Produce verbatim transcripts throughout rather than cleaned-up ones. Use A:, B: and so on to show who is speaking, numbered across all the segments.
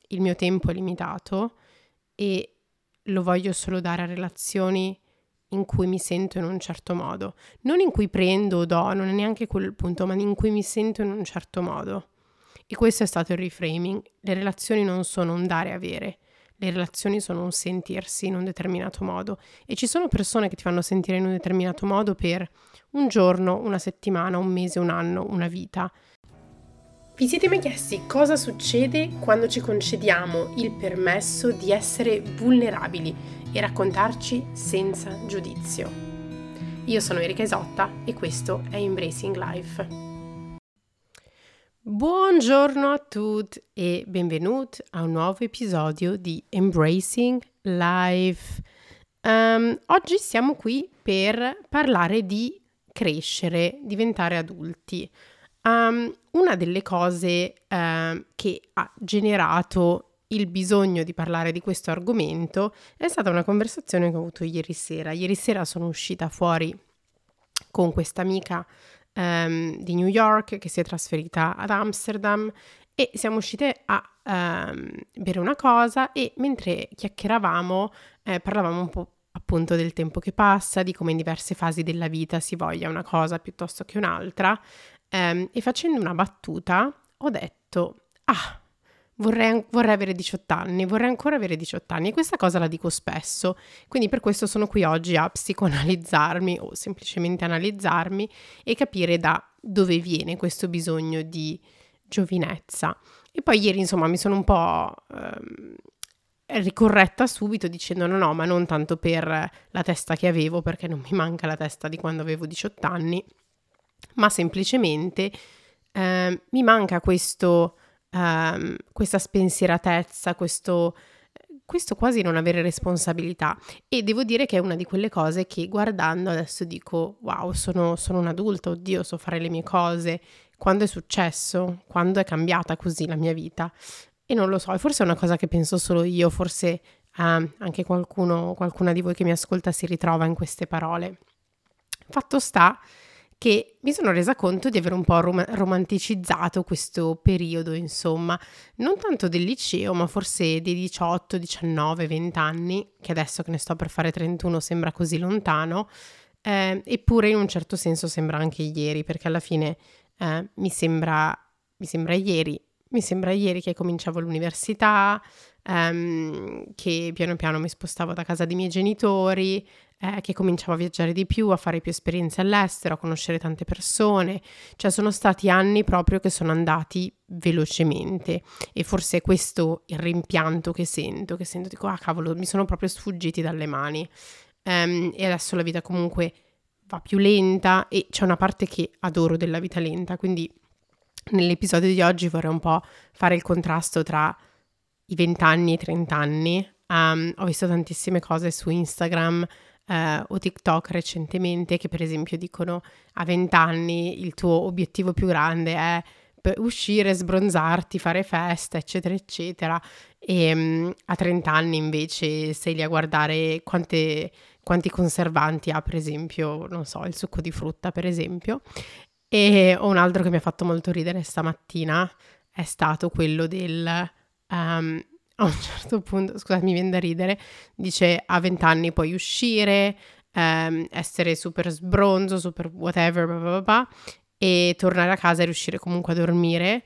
A: il mio tempo è limitato e lo voglio solo dare a relazioni in cui mi sento in un certo modo, non in cui prendo o do, non è neanche quello il punto, ma in cui mi sento in un certo modo. E questo è stato il reframing. Le relazioni non sono un dare e avere, le relazioni sono un sentirsi in un determinato modo e ci sono persone che ti fanno sentire in un determinato modo per un giorno, una settimana, un mese, un anno, una vita. Vi siete mai chiesti cosa succede quando ci concediamo il permesso di essere vulnerabili e raccontarci senza giudizio? Io sono Erika Isotta e questo è Embracing Life. Buongiorno a tutti e benvenuti a un nuovo episodio di Embracing Life. Um, oggi siamo qui per parlare di crescere, diventare adulti. Um, una delle cose uh, che ha generato il bisogno di parlare di questo argomento è stata una conversazione che ho avuto ieri sera. Ieri sera sono uscita fuori con questa amica um, di New York che si è trasferita ad Amsterdam e siamo uscite a um, bere una cosa e mentre chiacchieravamo eh, parlavamo un po' appunto del tempo che passa, di come in diverse fasi della vita si voglia una cosa piuttosto che un'altra. Um, e facendo una battuta ho detto, ah, vorrei, vorrei avere diciotto anni, vorrei ancora avere diciotto anni e questa cosa la dico spesso, quindi per questo sono qui oggi a psicoanalizzarmi o semplicemente analizzarmi e capire da dove viene questo bisogno di giovinezza. E poi ieri insomma mi sono un po' um, ricorretta subito dicendo no no ma non tanto per la testa che avevo, perché non mi manca la testa di quando avevo diciotto anni, ma semplicemente eh, mi manca questo, eh, questa spensieratezza, questo, questo quasi non avere responsabilità. E devo dire che è una di quelle cose che guardando adesso dico wow, sono, sono un adulto, oddio, so fare le mie cose. Quando è successo? Quando è cambiata così la mia vita? E non lo so, e forse è una cosa che penso solo io, forse eh, anche qualcuno, qualcuna di voi che mi ascolta si ritrova in queste parole. Fatto sta che mi sono resa conto di aver un po' rom- romanticizzato questo periodo, insomma, non tanto del liceo, ma forse dei diciotto, diciannove, venti anni, che adesso che ne sto per fare trentuno sembra così lontano, eh, eppure in un certo senso sembra anche ieri, perché alla fine eh, mi sembra, mi sembra ieri, mi sembra ieri che cominciavo l'università, ehm, che piano piano mi spostavo da casa dei miei genitori, eh, che cominciavo a viaggiare di più, a fare più esperienze all'estero, a conoscere tante persone. Cioè sono stati anni proprio che sono andati velocemente e forse è questo il rimpianto che sento, che sento, dico, ah cavolo, mi sono proprio sfuggiti dalle mani. Um, e adesso la vita comunque va più lenta e c'è una parte che adoro della vita lenta, quindi nell'episodio di oggi vorrei un po' fare il contrasto tra i venti anni e i trenta anni. Um, ho visto tantissime cose su Instagram Uh, o TikTok recentemente che per esempio dicono a venti anni il tuo obiettivo più grande è uscire, sbronzarti, fare festa, eccetera, eccetera, e um, a trenta anni invece sei lì a guardare quante, quanti conservanti ha, per esempio, non so, il succo di frutta, per esempio. E un altro che mi ha fatto molto ridere stamattina è stato quello del... Um, a un certo punto, scusate, mi viene da ridere, dice a venti anni puoi uscire, ehm, essere super sbronzo, super whatever, blah blah blah, e tornare a casa e riuscire comunque a dormire.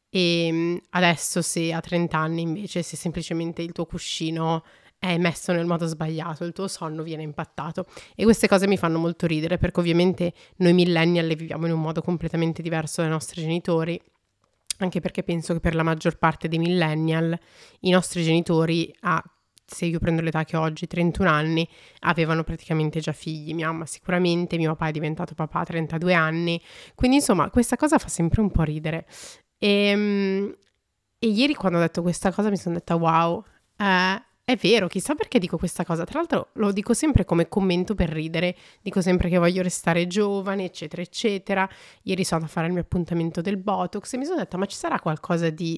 A: E adesso se a trenta anni invece, se semplicemente il tuo cuscino è messo nel modo sbagliato, il tuo sonno viene impattato. E queste cose mi fanno molto ridere, perché ovviamente noi millennial le viviamo in un modo completamente diverso dai nostri genitori, anche perché penso che per la maggior parte dei millennial i nostri genitori, a, se io prendo l'età che ho oggi, trentuno anni, avevano praticamente già figli. Mia mamma sicuramente, mio papà è diventato papà a trentadue anni, quindi insomma questa cosa fa sempre un po' ridere. E, e ieri quando ho detto questa cosa mi sono detta wow, eh, è vero, chissà perché dico questa cosa. Tra l'altro lo dico sempre come commento per ridere, dico sempre che voglio restare giovane, eccetera, eccetera. Ieri sono andata a fare il mio appuntamento del Botox e mi sono detta, ma ci sarà qualcosa di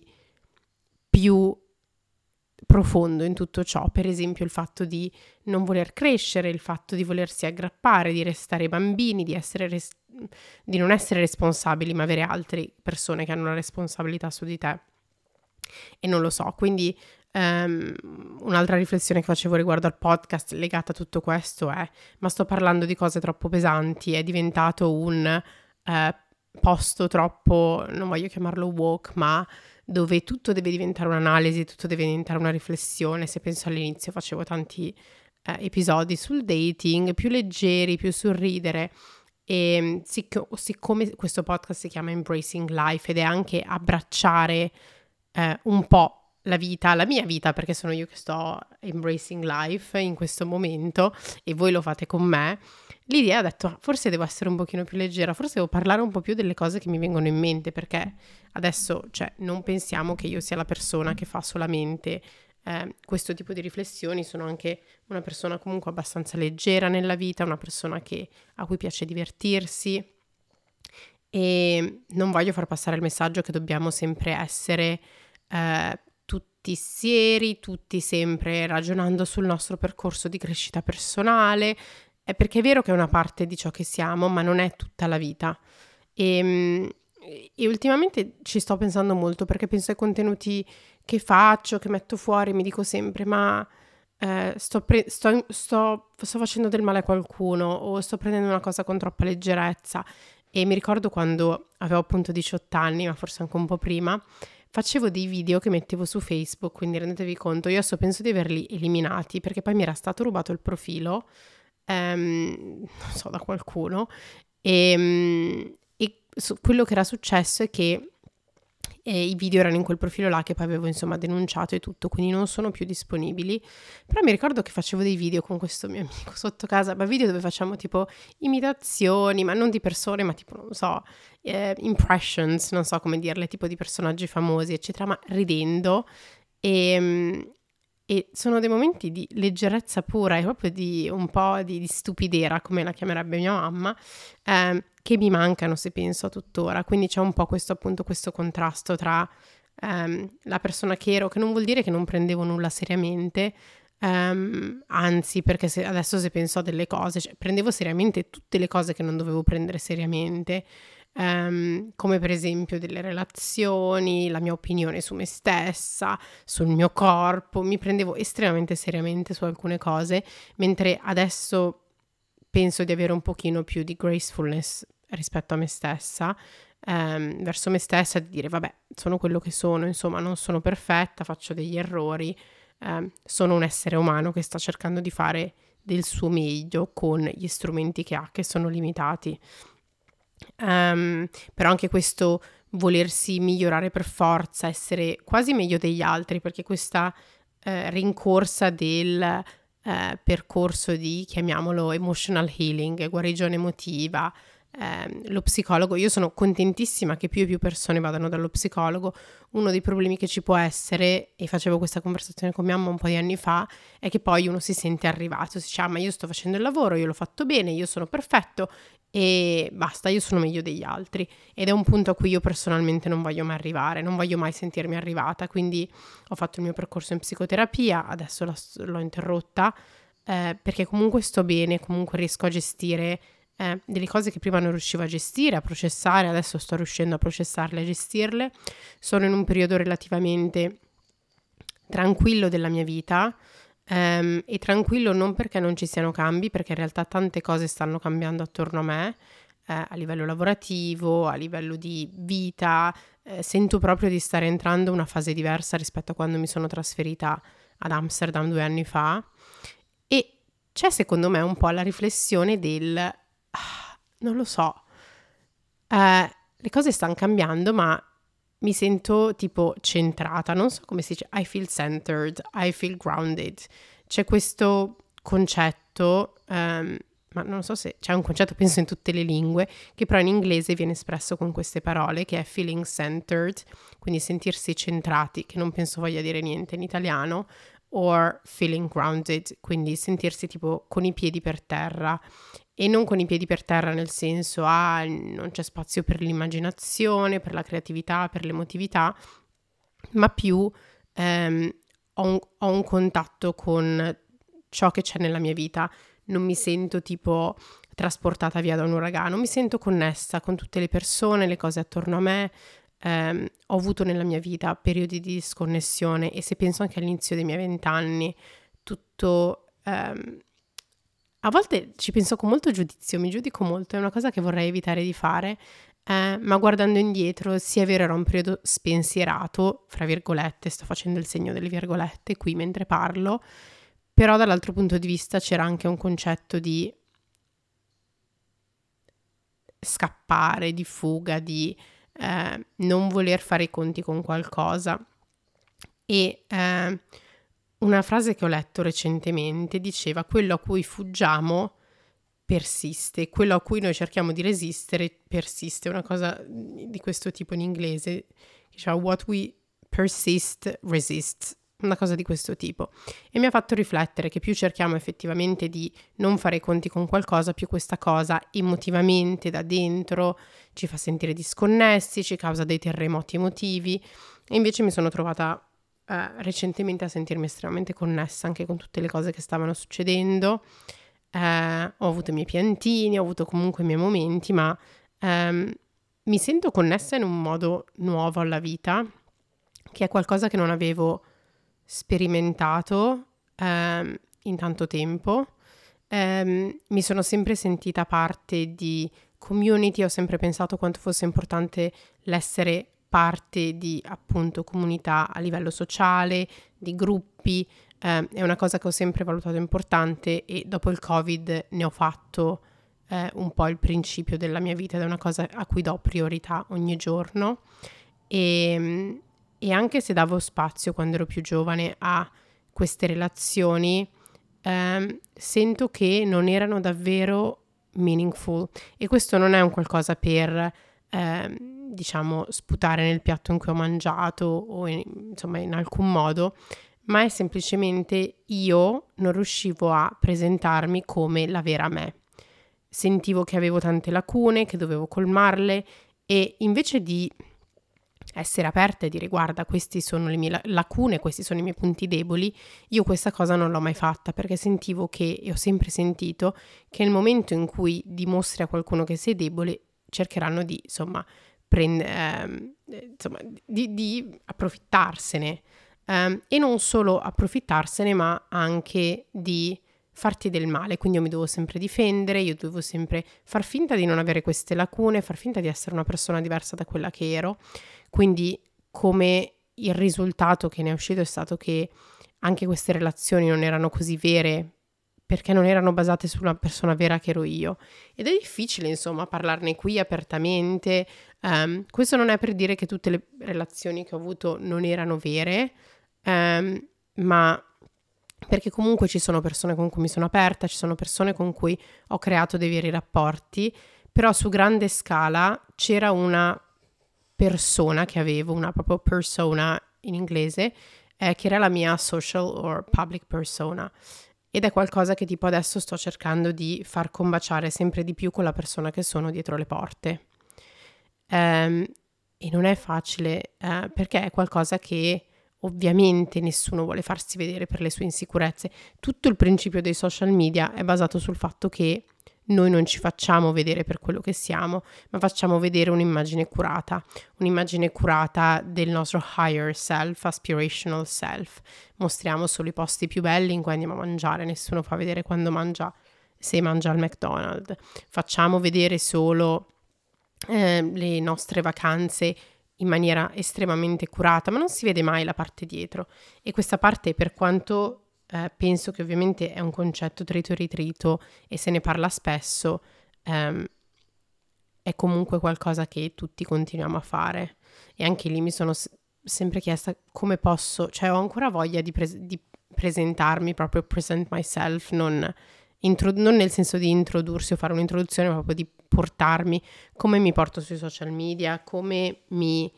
A: più profondo in tutto ciò? Per esempio il fatto di non voler crescere, il fatto di volersi aggrappare, di restare bambini, di, essere res- di non essere responsabili, ma avere altre persone che hanno una responsabilità su di te. e non lo so, quindi um, un'altra riflessione che facevo riguardo al podcast legata a tutto questo è: ma sto parlando di cose troppo pesanti? È diventato un uh, posto troppo, non voglio chiamarlo woke, ma dove tutto deve diventare un'analisi, tutto deve diventare una riflessione. Se penso all'inizio facevo tanti uh, episodi sul dating, più leggeri, più sul ridere, e sic- siccome questo podcast si chiama Embracing Life ed è anche abbracciare eh, un po' la vita, la mia vita, perché sono io che sto embracing life in questo momento e voi lo fate con me, l'idea ha detto forse devo essere un pochino più leggera, forse devo parlare un po' più delle cose che mi vengono in mente, perché adesso, cioè, non pensiamo che io sia la persona che fa solamente eh, questo tipo di riflessioni. Sono anche una persona comunque abbastanza leggera nella vita, una persona che, a cui piace divertirsi, e non voglio far passare il messaggio che dobbiamo sempre essere eh, tutti seri, tutti sempre ragionando sul nostro percorso di crescita personale, è perché è vero che è una parte di ciò che siamo, ma non è tutta la vita. E, e ultimamente ci sto pensando molto, perché penso ai contenuti che faccio, che metto fuori, mi dico sempre: ma eh, sto, pre- sto, sto, sto facendo del male a qualcuno, o sto prendendo una cosa con troppa leggerezza. E mi ricordo quando avevo appunto diciotto anni, ma forse anche un po' prima, facevo dei video che mettevo su Facebook, quindi rendetevi conto, io adesso penso di averli eliminati, perché poi mi era stato rubato il profilo, ehm, non so, da qualcuno, e, e su- quello che era successo è che e i video erano in quel profilo là che poi avevo insomma denunciato e tutto, quindi non sono più disponibili. Però mi ricordo che facevo dei video con questo mio amico sotto casa, ma video dove facciamo tipo imitazioni, ma non di persone, ma tipo, non so, eh, impressions, non so come dirle, tipo di personaggi famosi, eccetera, ma ridendo. E, e sono dei momenti di leggerezza pura e proprio di un po' di, di stupidera, come la chiamerebbe mia mamma, ehm, che mi mancano se penso a tuttora. Quindi c'è un po' questo appunto questo contrasto tra ehm, la persona che ero, che non vuol dire che non prendevo nulla seriamente, ehm, anzi, perché se, adesso se penso a delle cose, cioè, prendevo seriamente tutte le cose che non dovevo prendere seriamente, ehm, come per esempio delle relazioni, la mia opinione su me stessa, sul mio corpo, mi prendevo estremamente seriamente su alcune cose, mentre adesso penso di avere un pochino più di gracefulness rispetto a me stessa, ehm, verso me stessa, di dire vabbè, sono quello che sono, insomma, non sono perfetta, faccio degli errori, ehm, sono un essere umano che sta cercando di fare del suo meglio con gli strumenti che ha, che sono limitati. Um, però anche questo volersi migliorare per forza, essere quasi meglio degli altri, perché questa eh, rincorsa del eh, percorso di, chiamiamolo, emotional healing, guarigione emotiva, ehm, lo psicologo, io sono contentissima che più e più persone vadano dallo psicologo. Uno dei problemi che ci può essere, e facevo questa conversazione con mia mamma un po' di anni fa, è che poi uno si sente arrivato, si dice ah, ma io sto facendo il lavoro, io l'ho fatto bene, io sono perfetto e basta, io sono meglio degli altri, ed è un punto a cui io personalmente non voglio mai arrivare, non voglio mai sentirmi arrivata. Quindi ho fatto il mio percorso in psicoterapia, adesso la, l'ho interrotta eh, perché comunque sto bene, comunque riesco a gestire eh, delle cose che prima non riuscivo a gestire, a processare, adesso sto riuscendo a processarle, a gestirle. Sono in un periodo relativamente tranquillo della mia vita, Um, e tranquillo non perché non ci siano cambi, perché in realtà tante cose stanno cambiando attorno a me, eh, a livello lavorativo, a livello di vita, eh, sento proprio di stare entrando in una fase diversa rispetto a quando mi sono trasferita ad Amsterdam due anni fa, e c'è secondo me un po' la riflessione del, ah, non lo so, eh, le cose stanno cambiando, ma mi sento tipo centrata, non so come si dice, I feel centered, I feel grounded. C'è questo concetto, um, ma non so se c'è un concetto, penso in tutte le lingue, che però in inglese viene espresso con queste parole, che è feeling centered, quindi sentirsi centrati, che non penso voglia dire niente in italiano, or feeling grounded, quindi sentirsi tipo con i piedi per terra. E non con i piedi per terra nel senso, ah, non c'è spazio per l'immaginazione, per la creatività, per l'emotività, ma più ehm, ho, un, ho un contatto con ciò che c'è nella mia vita. Non mi sento tipo trasportata via da un uragano, mi sento connessa con tutte le persone, le cose attorno a me, ehm, ho avuto nella mia vita periodi di disconnessione, e se penso anche all'inizio dei miei vent'anni, tutto... ehm, a volte ci penso con molto giudizio, mi giudico molto, è una cosa che vorrei evitare di fare, eh, ma guardando indietro, sì è vero, era un periodo spensierato, fra virgolette, sto facendo il segno delle virgolette qui mentre parlo, però dall'altro punto di vista c'era anche un concetto di scappare, di fuga, di eh, non voler fare i conti con qualcosa. E eh, una frase che ho letto recentemente diceva: quello a cui fuggiamo persiste, quello a cui noi cerchiamo di resistere persiste, una cosa di questo tipo in inglese, diceva what we persist resists, una cosa di questo tipo, e mi ha fatto riflettere che più cerchiamo effettivamente di non fare i conti con qualcosa, più questa cosa emotivamente da dentro ci fa sentire disconnessi, ci causa dei terremoti emotivi, e invece mi sono trovata eh, recentemente a sentirmi estremamente connessa anche con tutte le cose che stavano succedendo. Eh, ho avuto i miei piantini, ho avuto comunque i miei momenti, ma ehm, mi sento connessa in un modo nuovo alla vita, che è qualcosa che non avevo sperimentato ehm, in tanto tempo. Ehm, mi sono sempre sentita parte di community, ho sempre pensato quanto fosse importante l'essere parte di appunto comunità a livello sociale, di gruppi. Eh, è una cosa che ho sempre valutato importante, e dopo il Covid ne ho fatto eh, un po' il principio della mia vita, ed è una cosa a cui do priorità ogni giorno. E, e anche se davo spazio quando ero più giovane a queste relazioni, ehm, sento che non erano davvero meaningful, e questo non è un qualcosa per ehm, diciamo sputare nel piatto in cui ho mangiato o in, insomma in alcun modo, ma è semplicemente io non riuscivo a presentarmi come la vera me. Sentivo che avevo tante lacune, che dovevo colmarle, e invece di essere aperta e dire guarda, questi sono le mie lacune, questi sono i miei punti deboli, io questa cosa non l'ho mai fatta, perché sentivo che, e ho sempre sentito, che nel momento in cui dimostri a qualcuno che sei debole, cercheranno di, insomma, prend- ehm, insomma di, di approfittarsene. Um, e non solo approfittarsene, ma anche di farti del male. Quindi io mi dovevo sempre difendere, io dovevo sempre far finta di non avere queste lacune, far finta di essere una persona diversa da quella che ero. Quindi come il risultato che ne è uscito è stato che anche queste relazioni non erano così vere, perché non erano basate sulla persona vera che ero io. Ed è difficile, insomma, parlarne qui apertamente. Um, questo non è per dire che tutte le relazioni che ho avuto non erano vere, um, ma perché comunque ci sono persone con cui mi sono aperta, ci sono persone con cui ho creato dei veri rapporti, però su grande scala c'era una persona che avevo, una proprio persona in inglese, eh, che era la mia social or public persona. Ed è qualcosa che tipo adesso sto cercando di far combaciare sempre di più con la persona che sono dietro le porte. Um, e non è facile, uh, perché è qualcosa che ovviamente nessuno vuole farsi vedere per le sue insicurezze. Tutto il principio dei social media è basato sul fatto che noi non ci facciamo vedere per quello che siamo, ma facciamo vedere un'immagine curata, un'immagine curata del nostro higher self, aspirational self. Mostriamo solo i posti più belli in cui andiamo a mangiare, nessuno fa vedere quando mangia, se mangia al McDonald's. Facciamo vedere solo eh, le nostre vacanze in maniera estremamente curata, ma non si vede mai la parte dietro. E questa parte, per quanto eh, penso che ovviamente è un concetto trito e ritrito e se ne parla spesso, ehm, è comunque qualcosa che tutti continuiamo a fare. E anche lì mi sono s- sempre chiesta come posso, cioè ho ancora voglia di, pres- di presentarmi, proprio present myself, non, intro- non nel senso di introdursi o fare un'introduzione, ma proprio di portarmi, come mi porto sui social media, come mi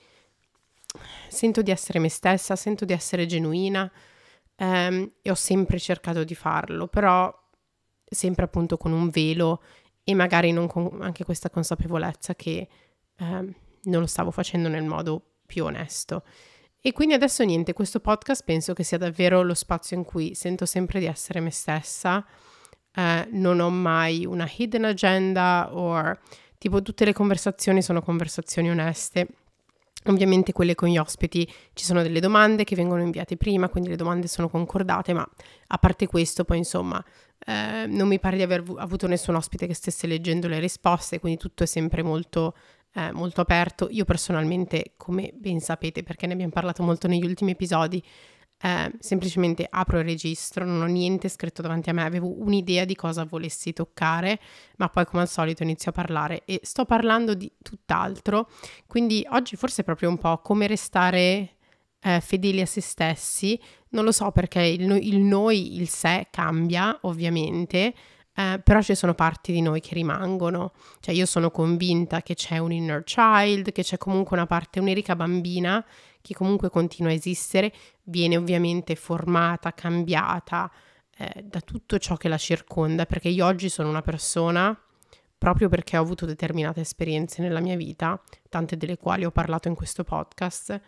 A: sento di essere me stessa, sento di essere genuina, ehm, e ho sempre cercato di farlo, però sempre appunto con un velo e magari non con anche questa consapevolezza che ehm, non lo stavo facendo nel modo più onesto. E quindi adesso niente, questo podcast penso che sia davvero lo spazio in cui sento sempre di essere me stessa, eh, non ho mai una hidden agenda o tipo tutte le conversazioni sono conversazioni oneste, Ovviamente quelle con gli ospiti ci sono delle domande che vengono inviate prima, quindi le domande sono concordate, ma a parte questo poi insomma eh, non mi pare di aver vu- avuto nessun ospite che stesse leggendo le risposte, quindi tutto è sempre molto, eh, molto aperto. Io personalmente, come ben sapete perché ne abbiamo parlato molto negli ultimi episodi, eh, semplicemente apro il registro, non ho niente scritto davanti a me, avevo un'idea di cosa volessi toccare, ma poi come al solito inizio a parlare e sto parlando di tutt'altro, quindi oggi forse è proprio un po' come restare eh, fedeli a se stessi, non lo so perché il, no- il noi, il sé cambia ovviamente, eh, però ci sono parti di noi che rimangono, cioè io sono convinta che c'è un inner child, che c'è comunque una parte, un'erica bambina che comunque continua a esistere, viene ovviamente formata, cambiata eh, da tutto ciò che la circonda, perché io oggi sono una persona proprio perché ho avuto determinate esperienze nella mia vita, tante delle quali ho parlato in questo podcast,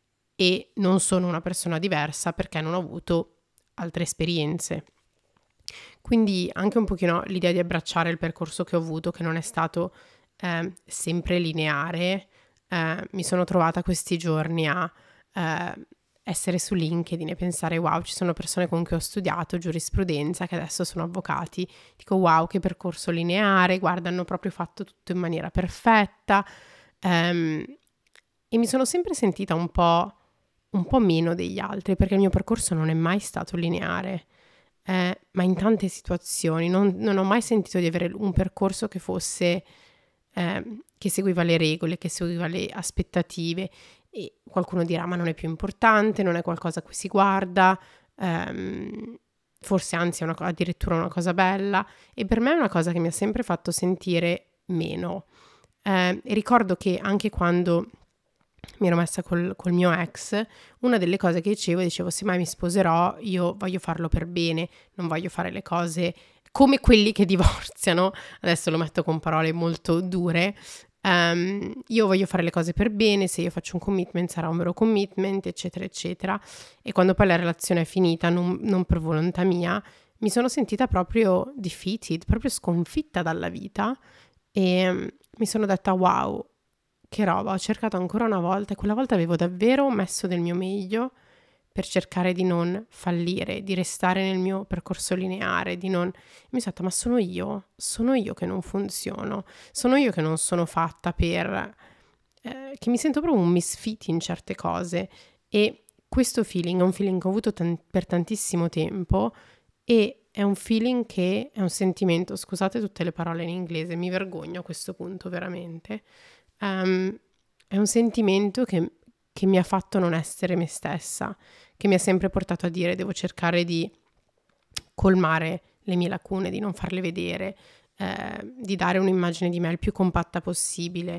A: e non sono una persona diversa perché non ho avuto altre esperienze. Quindi anche un pochino l'idea di abbracciare il percorso che ho avuto, che non è stato eh, sempre lineare, eh, mi sono trovata questi giorni a eh, essere su LinkedIn e pensare wow, ci sono persone con cui ho studiato giurisprudenza che adesso sono avvocati, dico wow, che percorso lineare, guarda, hanno proprio fatto tutto in maniera perfetta, ehm, e mi sono sempre sentita un po', un po' meno degli altri perché il mio percorso non è mai stato lineare. Eh, ma in tante situazioni non, non ho mai sentito di avere un percorso che fosse eh, che seguiva le regole, che seguiva le aspettative, e qualcuno dirà ma non è più importante, non è qualcosa a cui si guarda, ehm, forse anzi è una, addirittura una cosa bella, e per me è una cosa che mi ha sempre fatto sentire meno. Eh, e ricordo che anche quando mi ero messa col, col mio ex, una delle cose che dicevo, dicevo se mai mi sposerò io voglio farlo per bene, non voglio fare le cose come quelli che divorziano, adesso lo metto con parole molto dure, um, io voglio fare le cose per bene, se io faccio un commitment sarà un vero commitment, eccetera, eccetera, e quando poi la relazione è finita, non, non per volontà mia, mi sono sentita proprio defeated, proprio sconfitta dalla vita, e um, mi sono detta wow, che roba, ho cercato ancora una volta e quella volta avevo davvero messo del mio meglio per cercare di non fallire, di restare nel mio percorso lineare, di non... Mi sono detta, ma sono io? Sono io che non funziono? Sono io che non sono fatta per... Eh, che mi sento proprio un misfit in certe cose, e questo feeling è un feeling che ho avuto tan- per tantissimo tempo, e è un feeling che è un sentimento, scusate tutte le parole in inglese, mi vergogno a questo punto veramente. Um, è un sentimento che, che mi ha fatto non essere me stessa, che mi ha sempre portato a dire devo cercare di colmare le mie lacune, di non farle vedere, eh, di dare un'immagine di me il più compatta possibile.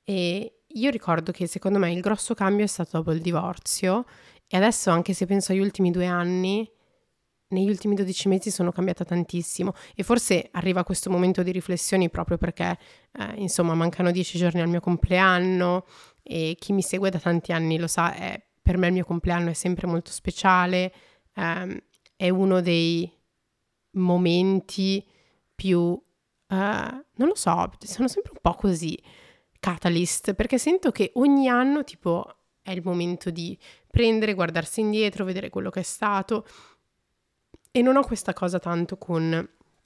A: E io ricordo che secondo me il grosso cambio è stato dopo il divorzio, e adesso anche se penso agli ultimi due anni, negli ultimi dodici mesi sono cambiata tantissimo, e forse arriva questo momento di riflessioni proprio perché eh, insomma mancano dieci giorni al mio compleanno, e chi mi segue da tanti anni lo sa, è, per me il mio compleanno è sempre molto speciale, ehm, è uno dei momenti più, eh, non lo so, sono sempre un po' così, catalyst, perché sento che ogni anno tipo è il momento di prendere, guardarsi indietro, vedere quello che è stato. E non ho questa cosa tanto con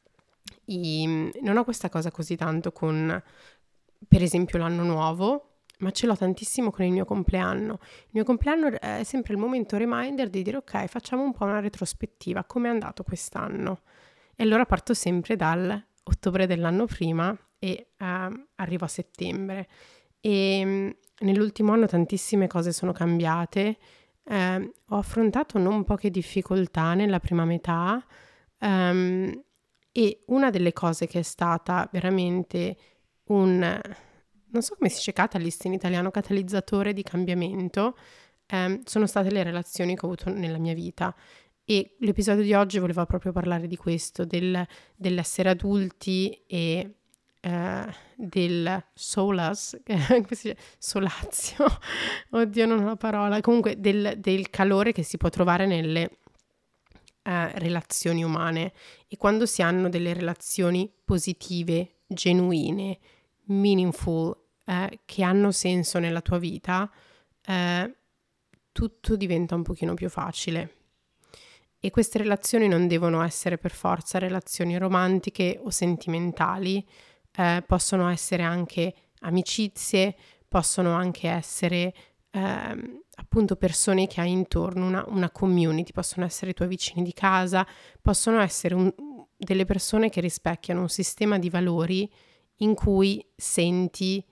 A: i, non ho questa cosa così tanto con, per esempio, l'anno nuovo, ma ce l'ho tantissimo con il mio compleanno. Il mio compleanno è sempre il momento reminder di dire ok, facciamo un po' una retrospettiva, come è andato quest'anno? E allora parto sempre dal ottobre dell'anno prima e uh, arrivo a settembre. E um, nell'ultimo anno tantissime cose sono cambiate. Eh, ho affrontato non poche difficoltà nella prima metà, um, e una delle cose che è stata veramente un, non so come si dice catalyst in italiano, catalizzatore di cambiamento, um, sono state le relazioni che ho avuto nella mia vita. E l'episodio di oggi voleva proprio parlare di questo, del, dell'essere adulti e Uh, del solas, come si dice? Solazio, oddio non ho la parola, comunque del, del calore che si può trovare nelle uh, relazioni umane, e quando si hanno delle relazioni positive, genuine, meaningful, uh, che hanno senso nella tua vita, eh, tutto diventa un pochino più facile. E queste relazioni non devono essere per forza relazioni romantiche o sentimentali, eh, possono essere anche amicizie, possono anche essere ehm, appunto persone che hai intorno, una, una community, possono essere i tuoi vicini di casa, possono essere un, delle persone che rispecchiano un sistema di valori in cui senti,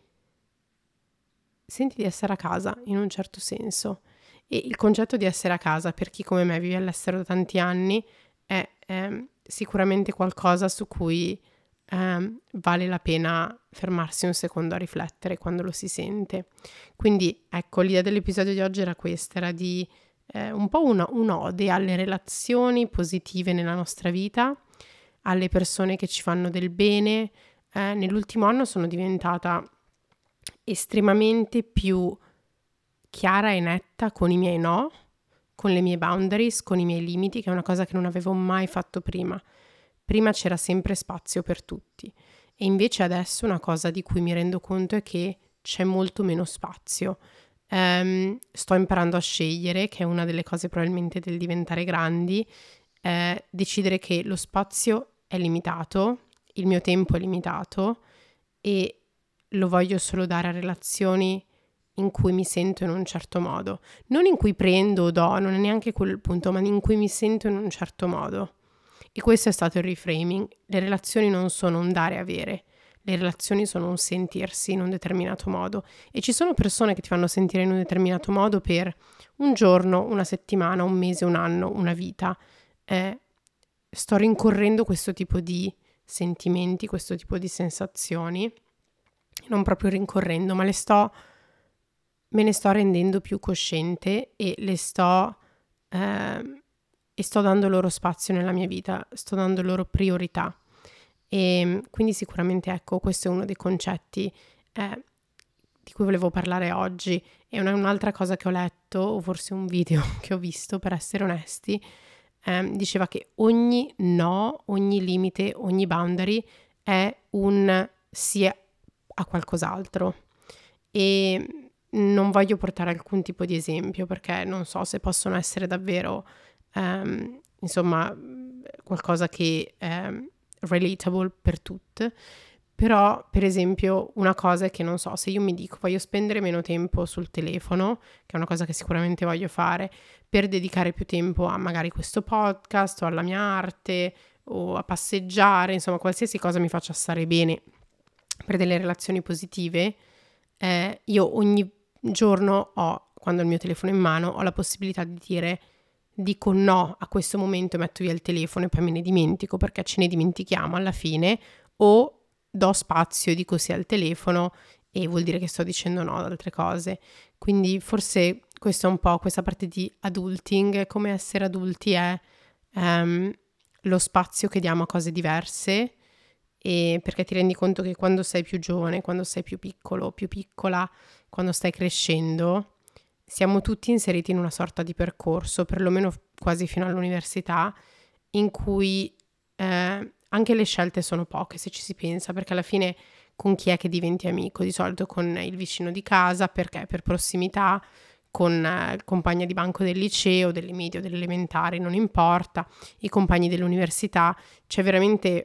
A: senti di essere a casa in un certo senso. E il concetto di essere a casa, per chi come me vive all'estero da tanti anni, è ehm, sicuramente qualcosa su cui ehm, vale la pena fermarsi un secondo a riflettere quando lo si sente. Quindi ecco, l'idea dell'episodio di oggi era questa, era di eh, un po' una, un'ode alle relazioni positive nella nostra vita, alle persone che ci fanno del bene. Eh, nell'ultimo anno sono diventata estremamente più chiara e netta con i miei no, con le mie boundaries, con i miei limiti, che è una cosa che non avevo mai fatto prima. Prima c'era sempre spazio per tutti e invece adesso una cosa di cui mi rendo conto è che c'è molto meno spazio. Um, sto imparando a scegliere, che è una delle cose probabilmente del diventare grandi, eh, decidere che lo spazio è limitato, il mio tempo è limitato e lo voglio solo dare a relazioni in cui mi sento in un certo modo, non in cui prendo o do, non è neanche quel punto, ma in cui mi sento in un certo modo. E questo è stato il reframing. Le relazioni non sono un dare e avere, le relazioni sono un sentirsi in un determinato modo e ci sono persone che ti fanno sentire in un determinato modo per un giorno, una settimana, un mese, un anno, una vita. Eh, sto rincorrendo questo tipo di sentimenti, questo tipo di sensazioni, non proprio rincorrendo, ma le sto me ne sto rendendo più cosciente e le sto eh, e sto dando loro spazio nella mia vita, sto dando loro priorità. E quindi sicuramente ecco, questo è uno dei concetti eh, di cui volevo parlare oggi. E una, un'altra cosa che ho letto, o forse un video che ho visto, per essere onesti, eh, diceva che ogni no, ogni limite, ogni boundary è un sì a qualcos'altro. E non voglio portare alcun tipo di esempio perché non so se possono essere davvero um, insomma qualcosa che è relatable per tutte, però per esempio una cosa è che non so, se io mi dico voglio spendere meno tempo sul telefono, che è una cosa che sicuramente voglio fare, per dedicare più tempo a magari questo podcast o alla mia arte o a passeggiare, insomma qualsiasi cosa mi faccia stare bene per delle relazioni positive, eh, io ogni giorno ho, quando ho il mio telefono in mano, ho la possibilità di dire dico no a questo momento, metto via il telefono e poi me ne dimentico perché ce ne dimentichiamo alla fine, o do spazio, dico sì al telefono e vuol dire che sto dicendo no ad altre cose. Quindi forse questo è un po' questa parte di adulting, come essere adulti è um, lo spazio che diamo a cose diverse, e perché ti rendi conto che quando sei più giovane, quando sei più piccolo, più piccola, quando stai crescendo, siamo tutti inseriti in una sorta di percorso, perlomeno quasi fino all'università, in cui eh, anche le scelte sono poche, se ci si pensa, perché alla fine con chi è che diventi amico? Di solito con il vicino di casa, perché per prossimità, con eh, il compagno di banco del liceo, delle medie o delle elementari, non importa, i compagni dell'università, c'è veramente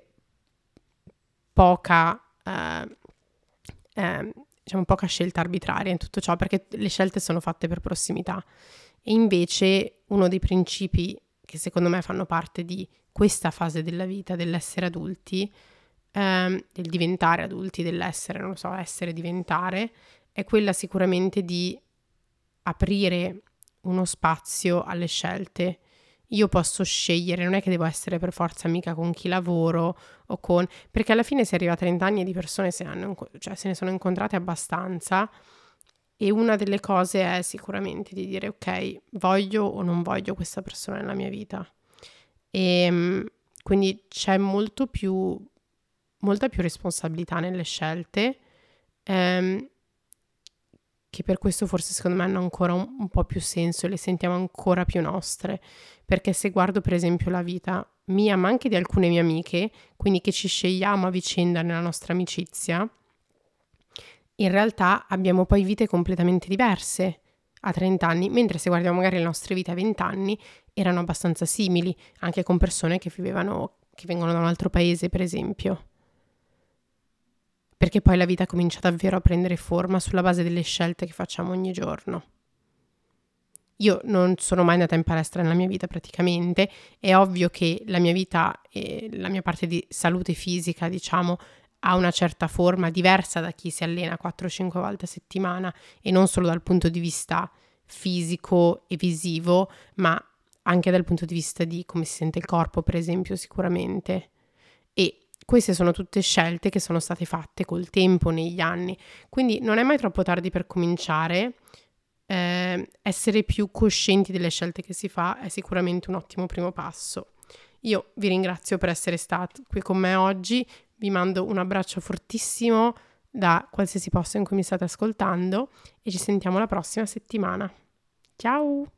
A: poca, eh, eh, diciamo poca scelta arbitraria in tutto ciò, perché le scelte sono fatte per prossimità. E invece uno dei principi che secondo me fanno parte di questa fase della vita, dell'essere adulti, ehm, del diventare adulti, dell'essere, non lo so, essere, diventare, è quella sicuramente di aprire uno spazio alle scelte. Io posso scegliere, non è che devo essere per forza amica con chi lavoro o con... perché alla fine si arriva a trenta anni e di persone se, hanno, cioè se ne sono incontrate abbastanza, e una delle cose è sicuramente di dire ok, voglio o non voglio questa persona nella mia vita. E quindi c'è molto più, molta più responsabilità nelle scelte, ehm, che per questo forse secondo me hanno ancora un, un po' più senso e le sentiamo ancora più nostre, perché se guardo per esempio la vita mia ma anche di alcune mie amiche, quindi che ci scegliamo a vicenda nella nostra amicizia, in realtà abbiamo poi vite completamente diverse, a trenta anni, mentre se guardiamo magari le nostre vite a venti anni erano abbastanza simili, anche con persone che vivevano, che vengono da un altro paese, per esempio. Perché poi la vita comincia davvero a prendere forma sulla base delle scelte che facciamo ogni giorno. Io non sono mai andata in palestra nella mia vita praticamente, è ovvio che la mia vita e la mia parte di salute fisica, diciamo, ha una certa forma diversa da chi si allena quattro cinque volte a settimana, e non solo dal punto di vista fisico e visivo, ma anche dal punto di vista di come si sente il corpo, per esempio, sicuramente. E queste sono tutte scelte che sono state fatte col tempo, negli anni, quindi non è mai troppo tardi per cominciare. Eh, essere più coscienti delle scelte che si fa è sicuramente un ottimo primo passo. Io vi ringrazio per essere stati qui con me oggi, vi mando un abbraccio fortissimo da qualsiasi posto in cui mi state ascoltando e ci sentiamo la prossima settimana. Ciao!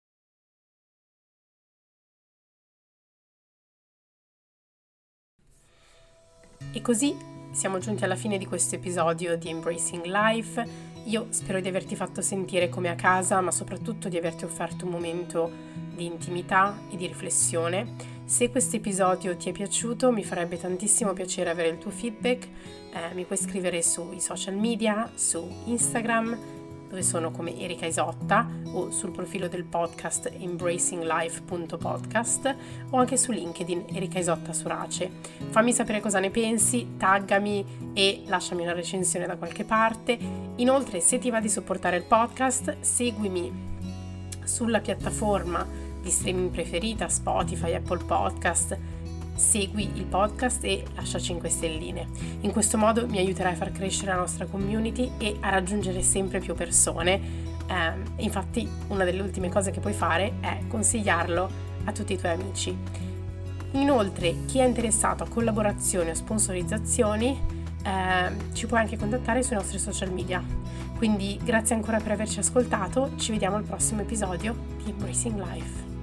A: E così siamo giunti alla fine di questo episodio di Embracing Life. Io spero di averti fatto sentire come a casa, ma soprattutto di averti offerto un momento di intimità e di riflessione. Se questo episodio ti è piaciuto, mi farebbe tantissimo piacere avere il tuo feedback. Eh, mi puoi scrivere sui social media, su Instagram, dove sono come Erika Isotta, o sul profilo del podcast embracing life punto podcast, o anche su LinkedIn Erika Isotta Surace. Fammi sapere cosa ne pensi, taggami e lasciami una recensione da qualche parte. Inoltre, se ti va di supportare il podcast, seguimi sulla piattaforma di streaming preferita, Spotify, Apple Podcast. Segui il podcast e lascia cinque stelline. In questo modo mi aiuterai a far crescere la nostra community e a raggiungere sempre più persone. Eh, infatti, una delle ultime cose che puoi fare è consigliarlo a tutti i tuoi amici. Inoltre, chi è interessato a collaborazioni o sponsorizzazioni eh, ci puoi anche contattare sui nostri social media. Quindi grazie ancora per averci ascoltato, ci vediamo al prossimo episodio di Embracing Life.